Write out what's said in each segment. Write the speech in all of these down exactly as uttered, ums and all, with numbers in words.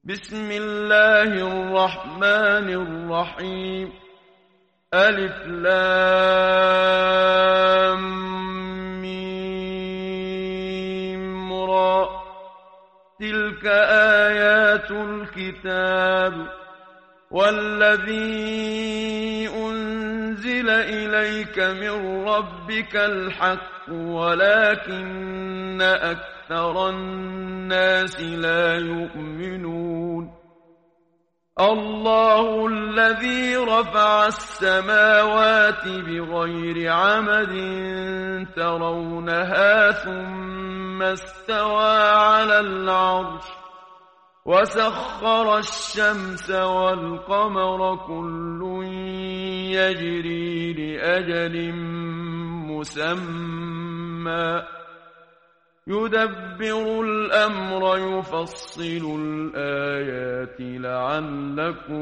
بسم الله الرحمن الرحيم. ألف لام ميم را. تلك آيات الكتاب والذي أنزل إليك من ربك الحق ولكن أكثر الناس لا يؤمنون. الله الذي رفع السماوات بغير عمد ترونها ثم استوى على العرش وسخر الشمس والقمر كل يجري لأجل مسمى يدبر الأمر يفصل الآيات لعلكم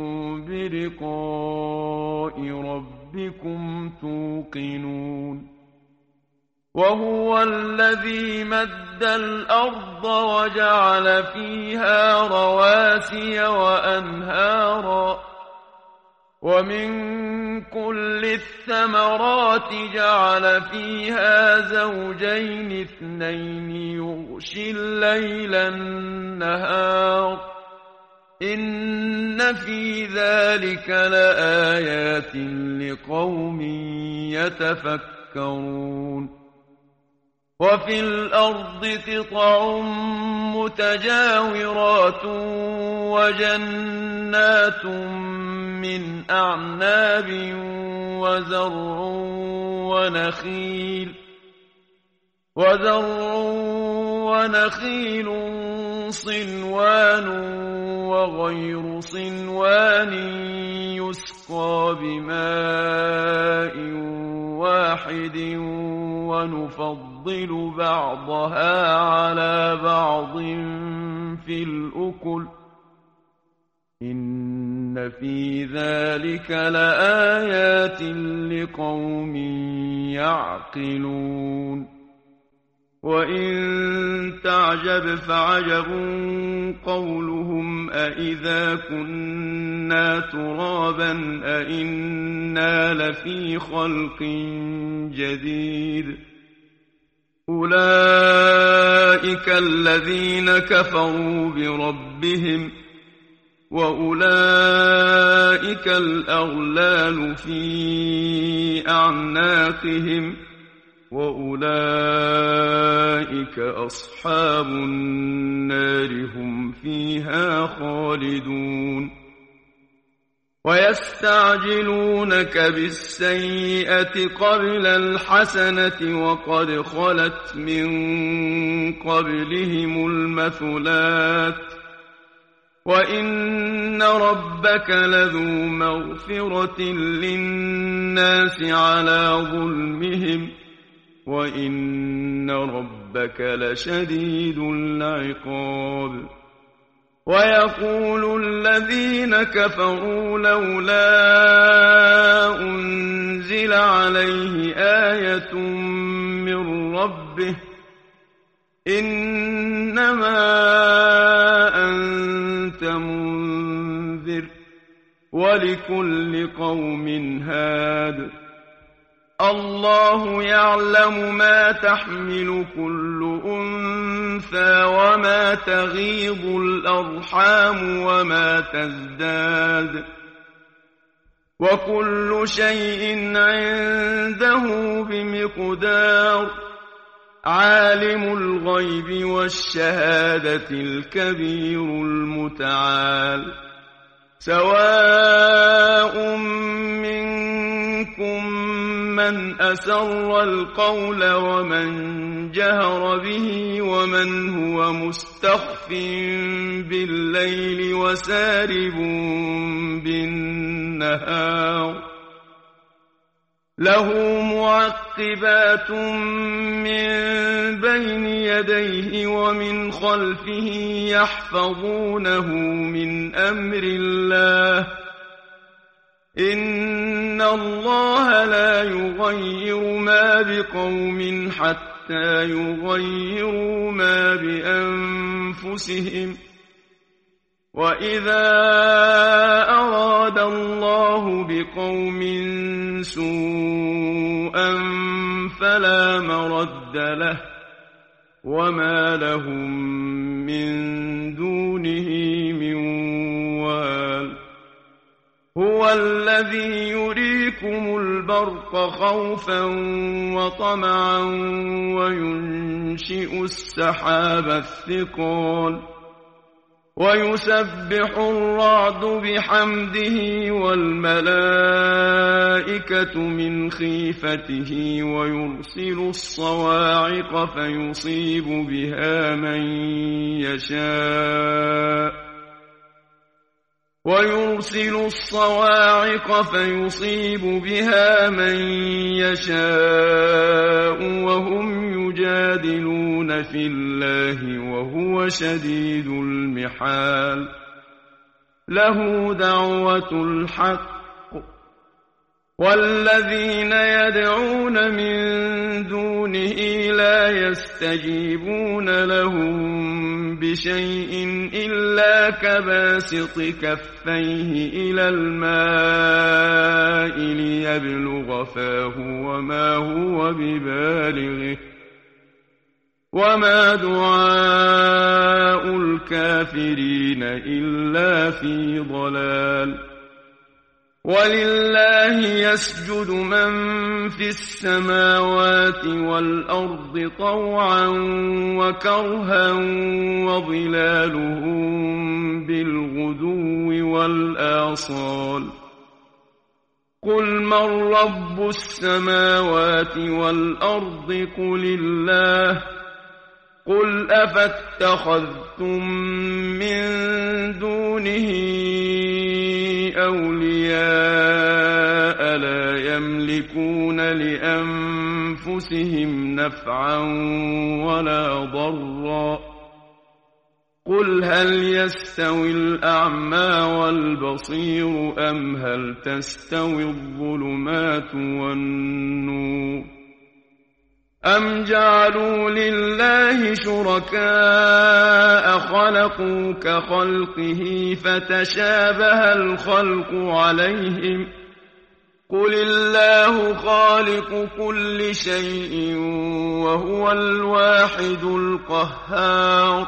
بلقاء ربكم توقنون. وهو الذي مد الأرض وجعل فيها رواسي وأنهارا ومن كل الثمرات جعل فيها زوجين اثنين يغشي الليل النهار إن في ذلك لآيات لقوم يتفكرون. وفي الأرض قطع متجاورات وجنات من أعناب وزرع ونخيل وزرع ونخيل صنوان وغير صنوان يسقى بماء واحد ونفضل بعضها على بعض في الأكل إن في ذلك لآيات لقوم يعقلون. وإن تعجب فعجب قولهم أإذا كنا ترابا أإنا لفي خلق جديد. أولئك الذين كفروا بربهم وأولئك الأغلال في أعناقهم وأولئك أصحاب النار هم فيها خالدون. ويستعجلونك بالسيئة قبل الحسنة وقد خلت من قبلهم المثلات وإن ربك لذو مغفرة للناس على ظلمهم وإن ربك لشديد العقاب. ويقول الذين كفروا لولا أنزل عليه آية من ربه إنما أنت منذر ولكل قوم هاد. الله يعلم ما تحمل كل أنثى وما تغيض الأرحام وما تزداد وكل شيء عنده بمقدار. عالم الغيب والشهادة الكبير المتعال. سواء منكم من أسر القول ومن جهر به ومن هو مستخف بالليل وسارب بالنهار. له معقبات من بين يديه ومن خلفه يحفظونه من أمر الله إن الله لا يغير ما بقوم حتى يغيروا ما بأنفسهم وَإِذَا أَرَادَ اللَّهُ بِقَوْمٍ سُوءًا فَلَا مَرَدَّ لَهُ وَمَا لَهُم مِّن دُونِهِ مِن وَالٍ هُوَ الَّذِي يُرِيكُمُ الْبَرْقَ خَوْفًا وَطَمَعًا وَيُنشِئُ السَّحَابَ الثِّقَالَ وَيُسَبِّحُ الرَّعْدُ بِحَمْدِهِ وَالْمَلَائِكَةُ مِنْ خِيفَتِهِ وَيُرْسِلُ الصَّوَاعِقَ فَيُصِيبُ بِهَا مَن يَشَاءُ وَيُرْسِلُ الصَّوَاعِقَ فَيُصِيبُ بِهَا مَن يَشَاءُ وَهُمْ يُجَادِلُونَ فِي اللَّهِ وَهُوَ شَدِيدُ الْمِحَالِ لَهُ دَعْوَةُ الْحَقِّ وَالَّذِينَ يَدْعُونَ مِن دُونِهِ لَا يَسْتَجِيبُونَ لَهُم بِشَيْءٍ إِلَّا كَبَاسِطِ كَفَّيْهِ إِلَى الْمَاءِ لِيَبْلُغَ فَاهُ وَمَا هُوَ بِبَالِغِهِ وَمَا دُعَاءُ الْكَافِرِينَ إِلَّا فِي ضَلَالٍ وَلِلَّهِ يَسْجُدُ مَن فِي السَّمَاوَاتِ وَالْأَرْضِ طَوْعًا وَكَرْهًا وَظِلَالُهُم بِالْغُدُوِّ وَالْآصَالِ قُلْ مَن رَّبُّ السَّمَاوَاتِ وَالْأَرْضِ قُلِ اللَّهُ قُلْ أَفَاتَّخَذْتُم مِّن دُونِهِ أَوْلِيَاءَ لَا يَمْلِكُونَ لِأَنفُسِهِمْ نَفْعًا وَلَا ضَرًّا قُلْ هَلْ يَسْتَوِي الْأَعْمَىٰ وَالْبَصِيرُ أَمْ هَلْ تَسْتَوِي الظُّلُمَاتُ وَالنُّورُ أَمْ جَعَلُوا لِلَّهِ شُرَكَاءَ خَلَقُوا كَخَلْقِهِ فَتَشَابَهَ الْخَلْقُ عَلَيْهِمْ قُلِ اللَّهُ خَالِقُ كُلِّ شَيْءٍ وَهُوَ الْوَاحِدُ الْقَهَّارُ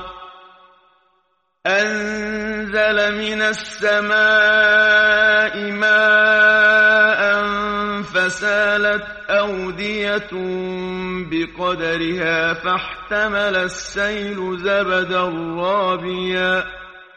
أَنزَلَ مِنَ السَّمَاءِ مَاءً فَسَالَتْ أَوْدِيَةٌ بِقَدَرِهَا فَاحْتَمَلَ السَّيْلُ زَبَدًا رَّابِيًا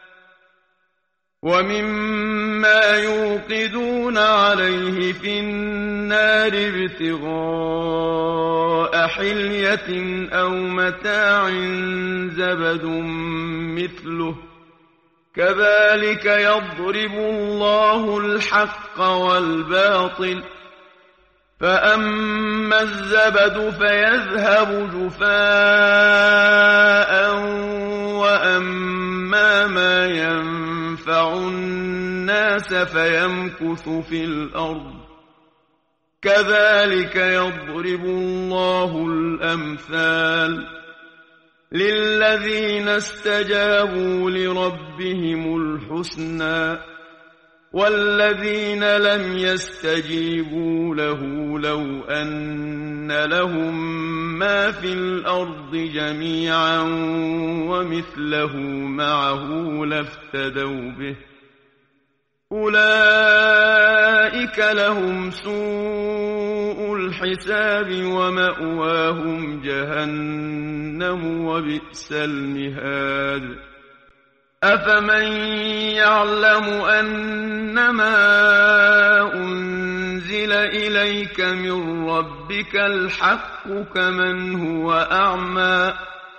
وَمِمَّا يُوقِدُونَ عَلَيْهِ فِي النَّارِ ابْتِغَاءَ حِلْيَةٍ أَوْ مَتَاعٍ زَبَدٌ مِّثْلُهُ كَذَٰلِكَ يَضْرِبُ اللَّهُ الْحَقَّ وَالْبَاطِلَ فَأَمَّا الزَّبَدُ فَيَذْهَبُ جُفَاءً وَأَمَّا مَا يَنفَعُ النَّاسَ فَيَمْكُثُ فِي الْأَرْضِ كَذَٰلِكَ يَضْرِبُ اللَّهُ الْأَمْثَالَ لِلَّذِينَ اسْتَجَابُوا لِرَبِّهِمُ الْحُسْنَىٰ وَالَّذِينَ لَمْ يَسْتَجِيبُوا لَهُ لَوْ أَنَّ لَهُم مَّا فِي الْأَرْضِ جَمِيعًا وَمِثْلَهُ مَعَهُ لَافْتَدَوْا بِهِ أُولَٰئِكَ لَهُمْ سُوءُ الْحِسَابِ وَمَأْوَاهُمْ جَهَنَّمُ وَبِئْسَ الْمِهَادُ أَفَمَن يَعْلَمُ أَنَّمَا أُنزِلَ إِلَيْكَ مِن رَّبِّكَ الْحَقُّ كَمَنْ هُوَ أَعْمَىٰ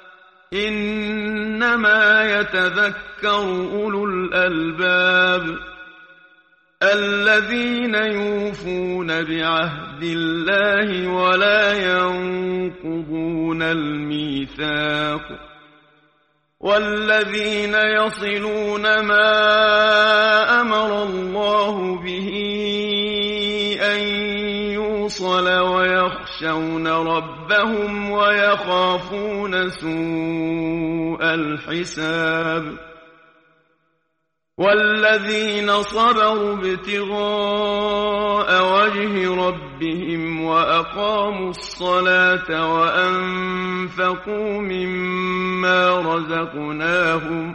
إِنَّمَا يَتَذَكَّرُ أُولُو الْأَلْبَابِ الَّذِينَ يُوفُونَ بِعَهْدِ اللَّهِ وَلَا يَنقُضُونَ الْمِيثَاقَ وَالَّذِينَ يَصِلُونَ مَا أَمَرَ اللَّهُ بِهِ أَن يُوصَلَ وَيَخْشَوْنَ رَبَّهُمْ وَيَخَافُونَ سُوءَ الْحِسَابِ والذين صبروا ابتغاء وجه ربهم وأقاموا الصلاة وأنفقوا مما رزقناهم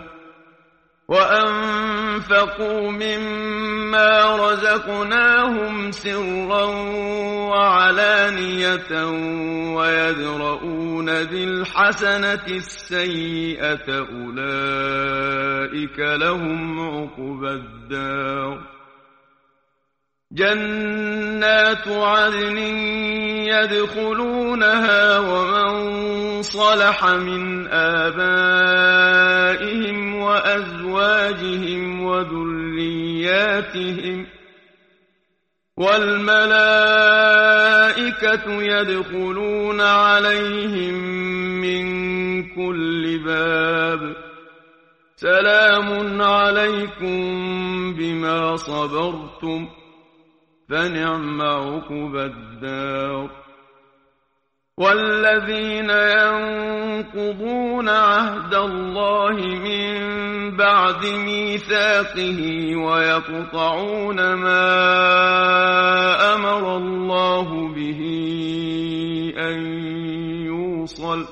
وأنفقوا مما رزقناهم سرا وعلانية ويدرؤون بالحسنة السيئة أولئك لهم عقبى الدار جنات عدن يدخلونها ومن صلح من آبائهم وأزواجهم وذرياتهم والملائكة يدخلون عليهم من كل باب سلام عليكم بما صبرتم فنعم عقبى الدار والذين ينقضون عهد الله من بعد ميثاقه ويقطعون ما أمر الله به أن يوصل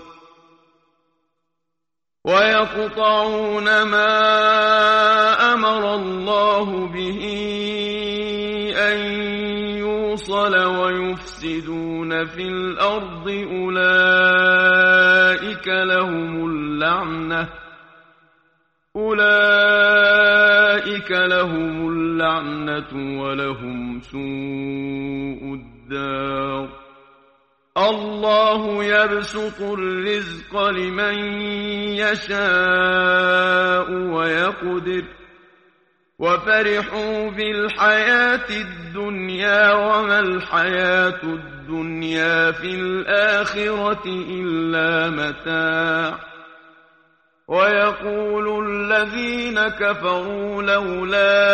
ويقطعون ما أمر الله به أن يوصل ويفسدون في الأرض أولئك لهم اللعنة أولئك لهم اللعنة ولهم سوء الدار الله يبسط الرزق لمن يشاء ويقدر وفرحوا بالحياة الدنيا وما الحياة الدنيا في الآخرة إلا متاع ويقول الذين كفروا لولا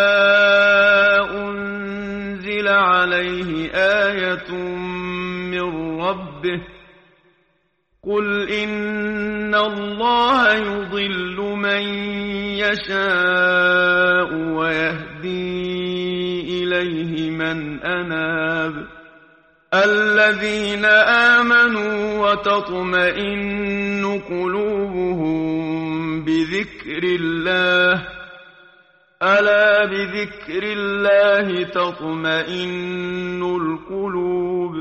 أنزل عليه آية من ربه قل إن الله يضل من يشاء ويهدي إليه من أناب الذين آمنوا وتطمئن قلوبهم بذكر الله ألا بذكر الله تطمئن القلوب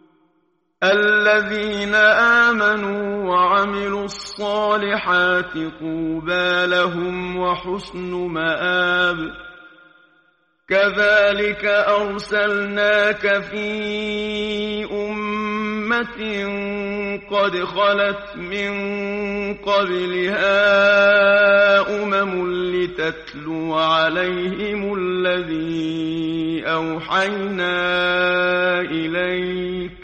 الذين آمنوا وعملوا الصالحات طوبى لهم وحسن مآب كذلك أرسلناك في أمة قد خلت من قبلها أمم لتتلو عليهم الذي أوحينا إليك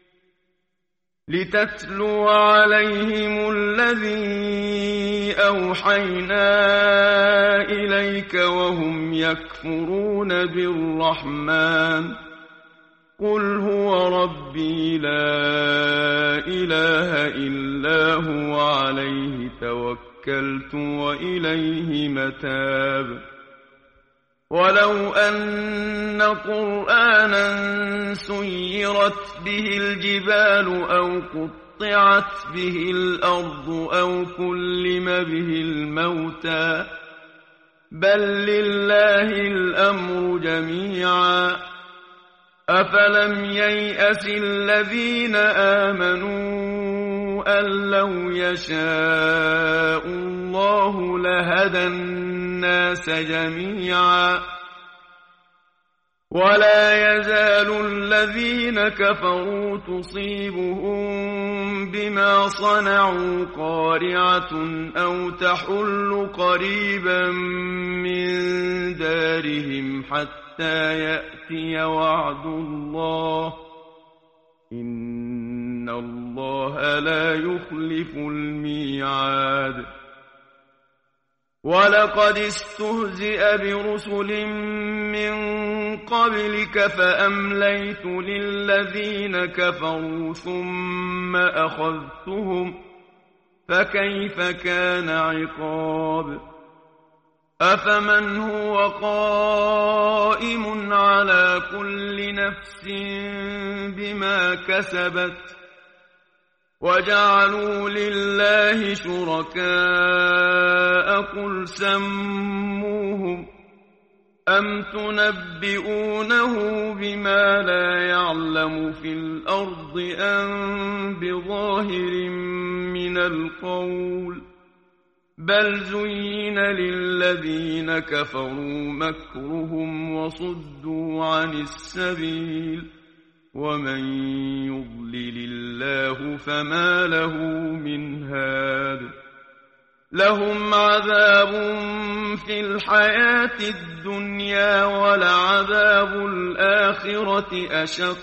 لتتلو عليهم الذي أوحينا إليك وهم يكفرون بالرحمن قل هو ربي لا إله إلا هو عليه توكلت وإليه متاب ولو أن قرآنا سيرت به الجبال أو قطعت به الأرض أو كلم به الموتى بل لله الأمر جميعا أفلم ييأس الذين آمنوا أن لو يشاء الله لهدى الناس جميعا ولا يزال الذين كفروا تصيبهم بما صنعوا قارعة أو تحل قريبا من دارهم حتى يأتي وعد الله إن الله لا يخلف الميعاد ولقد استهزئ برسل من قبلك فأمليت للذين كفروا ثم أخذتهم فكيف كان عقاب أفمن هو قائم على كل نفس بما كسبت وجعلوا لله شركاء قل سموهم أم تنبئونه بما لا يعلم في الأرض أم بظاهر من القول بل زين للذين كفروا مكرهم وصدوا عن السبيل ومن يضلل الله فما له من هاد لهم عذاب في الحياة الدنيا ولعذاب الآخرة أشق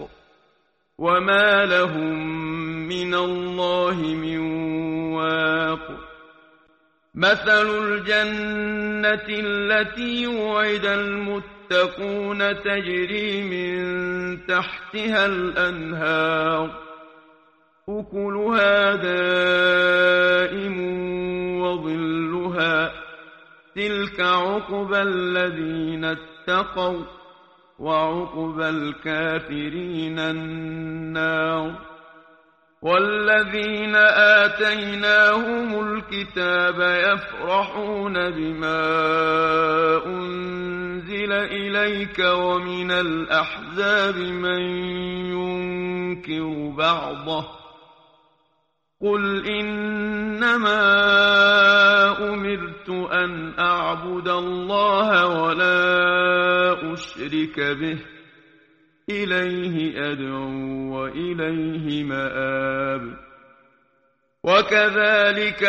وما لهم من الله من واق مثل الجنة التي وعد المتقون تجري من تحتها الأنهار أكلها دائم وظلها تلك عقبى الذين اتقوا وعقبى الكافرين النار والذين آتيناهم الكتاب يفرحون بما أنزل إليك ومن الأحزاب من ينكر بعضه قل إنما أمرت أن أعبد الله ولا أشرك به إليه أدعو وإليه مآب وكذلك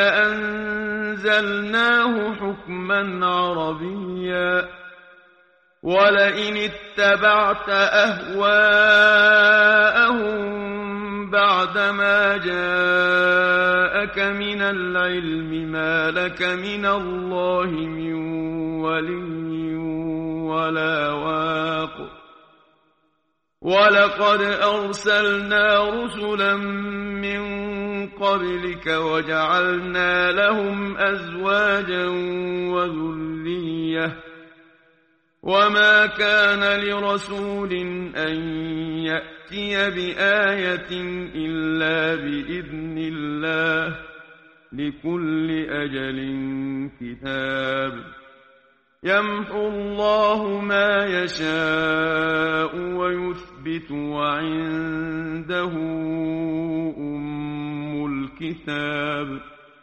أنزلناه حكما عربيا ولئن اتبعت أهواءهم بعدما جاءك من العلم ما لك من الله من ولي ولا واق ولقد أرسلنا رسلا من قبلك وجعلنا لهم أزواجا وذرية وما كان لرسول أن يأتي بآية إلا بإذن الله لكل أجل كتاب يمحو الله ما يشاء ويثبت وعنده أم الكتاب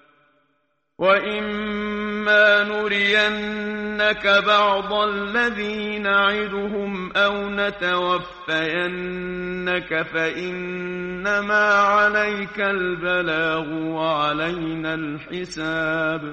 وإما نرينك بعض الذي نعدهم أو نتوفينك فإنما عليك البلاغ وعلينا الحساب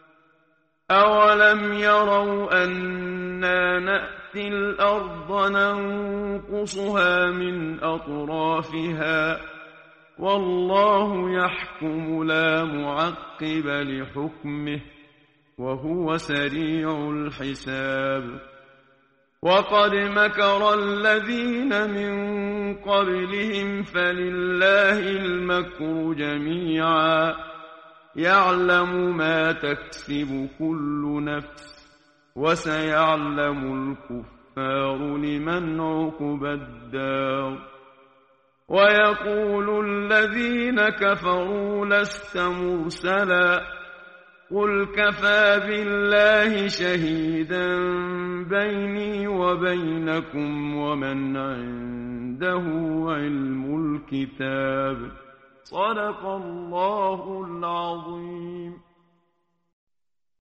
أولم يروا أنا نأتي الأرض ننقصها من أطرافها والله يحكم لا معقب لحكمه وهو سريع الحساب وقد مكر الذين من قبلهم فلله المكر جميعا يعلم ما تكسب كل نفس وسيعلم الكفار لمن عقبى الدار ويقول الذين كفروا لست مرسلا قل كفى بالله شهيدا بيني وبينكم ومن عنده علم الكتاب صدق الله العظيم.